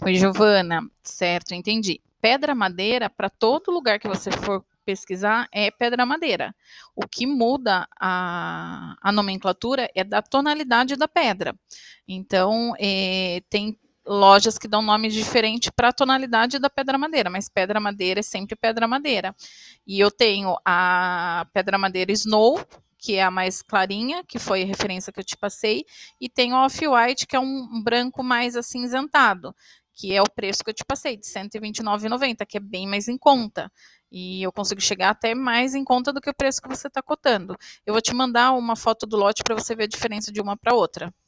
Oi, Giovana. Certo, entendi. Pedra madeira, para todo lugar que você for pesquisar, é pedra madeira. O que muda a nomenclatura é da tonalidade da pedra. Então, tem lojas que dão nome diferente para a tonalidade da pedra madeira, mas pedra madeira é sempre pedra madeira. E eu tenho a pedra madeira Snow, que é a mais clarinha, que foi a referência que eu te passei, e tem o Off-White, que é um branco mais acinzentado, que é o preço que eu te passei, de R$ 129,90, que é bem mais em conta. E eu consigo chegar até mais em conta do que o preço que você está cotando. Eu vou te mandar uma foto do lote para você ver a diferença de uma para outra.